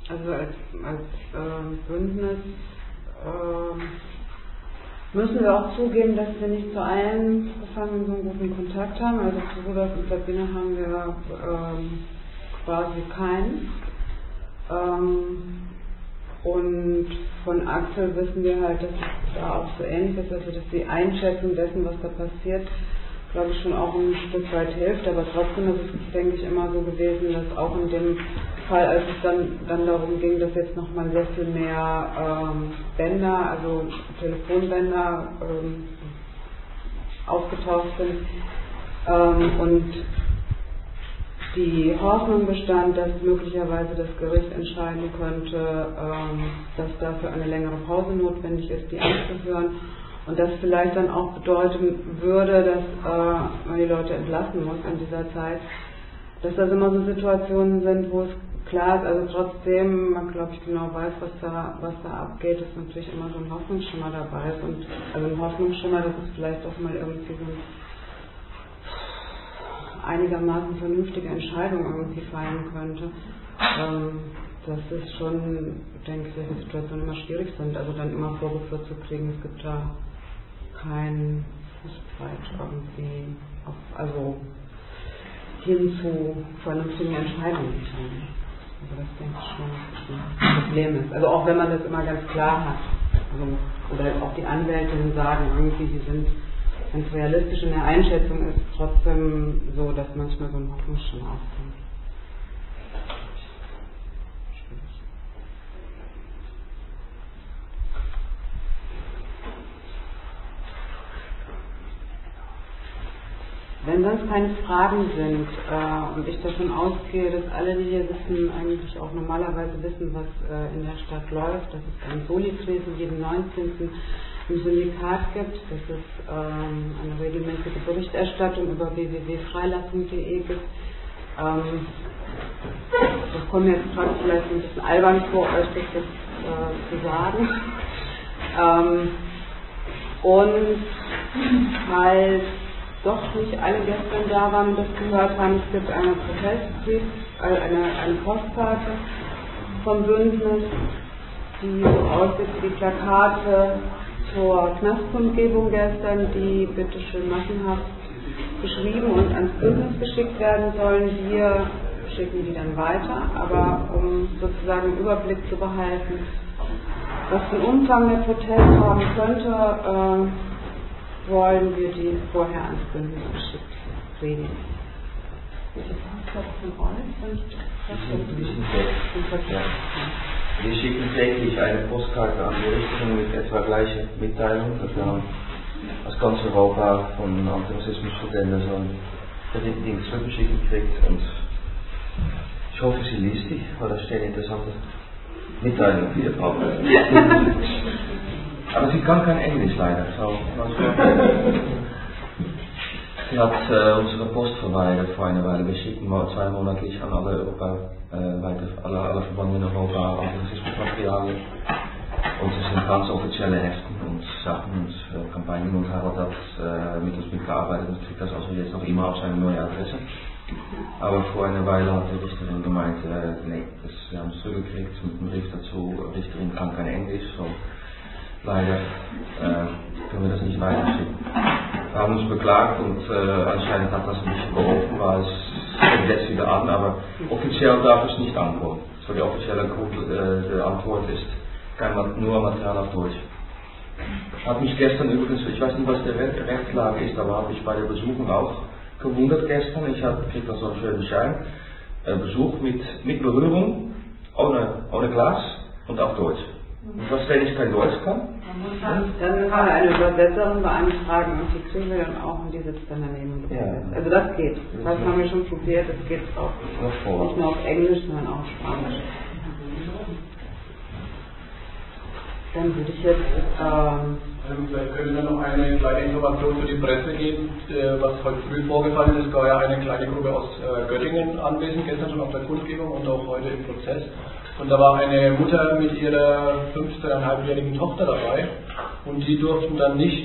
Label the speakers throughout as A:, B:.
A: Also als Bündnis müssen wir auch zugeben, dass wir nicht zu allen Gefangenen so einen guten Kontakt haben. Also zu Rudolf und Sabine haben wir quasi keinen. Und von Axel wissen wir halt, dass es da auch so ähnlich ist, also dass die Einschätzung dessen, was da passiert, glaube ich, schon auch ein Stück weit hilft, aber trotzdem ist es, denke ich, immer so gewesen, dass auch in dem Fall, als es dann darum ging, dass jetzt nochmal sehr viel mehr Bänder, also Telefonbänder aufgetaucht sind und die Hoffnung bestand, dass möglicherweise das Gericht entscheiden könnte, dass dafür eine längere Pause notwendig ist, die anzuhören. Und das vielleicht dann auch bedeuten würde, dass man die Leute entlassen muss in dieser Zeit. Dass das immer so Situationen sind, wo es klar ist, also trotzdem, man glaube ich genau weiß, was da abgeht, ist natürlich immer so ein Hoffnungsschimmer dabei ist. Und also ein Hoffnungsschimmer, dass es vielleicht auch mal irgendwie so einigermaßen vernünftige Entscheidung irgendwie fallen könnte. Das ist schon, denke ich, solche Situationen immer schwierig sind, also dann immer vorgeführt zu kriegen, es gibt da kein Fußbreit irgendwie, also hin zu vernünftigen Entscheidungen. Also das denke ich schon ein Problem ist. Also auch wenn man das immer ganz klar hat. Also, oder auch die Anwältinnen sagen irgendwie, die sind, wenn es realistisch in der Einschätzung ist, trotzdem so, dass manchmal so ein Hoffnungsschimmer aufkommt. Wenn sonst keine Fragen sind und ich davon ausgehe, dass alle, die hier sitzen, eigentlich auch normalerweise wissen, was in der Stadt läuft, dass es ein Soli-Tresen jeden 19. im Syndikat gibt, dass es eine regelmäßige Berichterstattung über www.freilassung.de gibt. Das kommt mir jetzt gerade vielleicht ein bisschen albern vor, euch das jetzt zu sagen. Und falls doch nicht alle gestern da waren und das gehört haben, es gibt einen Protestbrief, eine Postkarte vom Bündnis, die so aussieht wie die Plakate zur Knastkundgebung gestern, die bitte schön massenhaft geschrieben und ans Bündnis geschickt werden sollen. Wir schicken die dann weiter, aber um sozusagen einen Überblick zu behalten, was den Umfang der Protest haben könnte, wollen wir die vorher ans Bündnis geschickt kriegen.
B: Wir schicken täglich eine Postkarte an die Richtung mit etwa gleichen Mitteilungen. Wir haben aus ganz Europa von Antirassismusverbänden so ein Ding zurückgeschickt gekriegt und ich hoffe, sie liest die, weil da stehen interessante Mitteilungen für ihr Problem. Aber sie kann kein Englisch leider. So, sie hat unsere Post verweigert vor einer Weile. Wir schicken zweimonatlich an alle alle Verbände in Europa Antirassismusmaterialien. Und es sind ganz offizielle Heften und Sachen und Kampagnen und Harald hat mit uns mitgearbeitet und kriegt das also jetzt noch immer auf seine neue Adresse. Aber vor einer Weile hat die Richterin gemeint, nee, wir haben es zurückgekriegt mit einem Brief dazu, die Richterin kann kein Englisch, so leider können wir das nicht weiterschicken. Wir haben uns beklagt und anscheinend hat das ein bisschen geholfen, weil es fängt jetzt wieder an, aber offiziell darf es nicht ankommen. So die offizielle Antwort ist nur Material auf Deutsch. Hat mich gestern übrigens, ich weiß nicht, was die Rechtslage ist, aber habe ich bei der Besuchung auch gewundert gestern. Ich krieg da so einen schönen Schein. Besuch mit Berührung, ohne Glas und auf Deutsch. Und was, wenn ich kein Deutsch kann?
A: Dann müssen wir eine Übersetzerin beantragen und die kriegen wir dann auch und die sitzt dann daneben. Ja. Also das geht. Das haben wir schon probiert, das geht auch. Nicht nur auf Englisch, sondern auch auf Spanisch. Dann würde ich jetzt...
C: Vielleicht können wir noch eine kleine Information für die Presse geben, was heute früh vorgefallen ist. Es war ja eine kleine Gruppe aus Göttingen anwesend, gestern schon auf der Kundgebung und auch heute im Prozess. Und da war eine Mutter mit ihrer 15,5-jährigen Tochter dabei und die durften dann nicht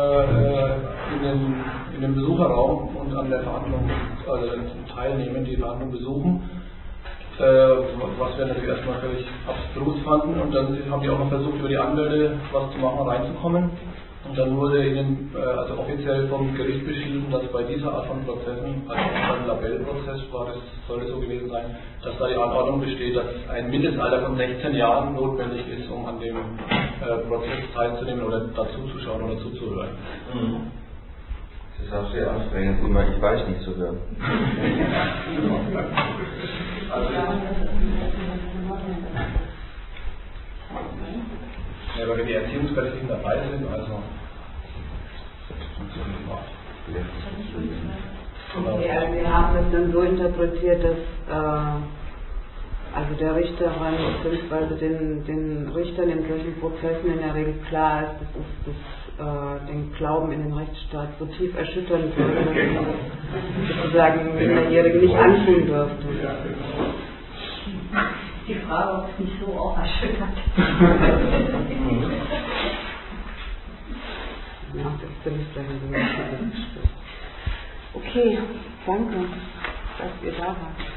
C: in den Besucherraum und an der Verhandlung teilnehmen, die Verhandlung besuchen. was wir natürlich erstmal völlig abstrus fanden. Und dann haben die auch noch versucht, über die Anwälte was zu machen, reinzukommen. Und dann wurde ihnen also offiziell vom Gericht beschieden, dass bei dieser Art von Prozessen, also auch beim Labellprozess sollte so gewesen sein, dass da die Anordnung besteht, dass ein Mindestalter von 16 Jahren notwendig ist, um an dem Prozess teilzunehmen oder dazuzuschauen oder zuzuhören.
B: Mhm. Es ist auch sehr anstrengend, immer ich weiß nicht zu hören.
C: Ja, aber wenn die Erziehungsberechtigten dabei sind, also.
A: Okay, also wir haben das dann so interpretiert, dass also der Richterin bzw. den Richtern in solchen Prozessen in der Regel klar ist, dass es den Glauben in den Rechtsstaat so tief erschüttern würde, dass sie sozusagen Minderjährige nicht antun dürfte.
D: Die Frage, ob es nicht so auch erschüttert.
A: Ja, das finde ich dann so. Okay, danke, dass ihr da wart.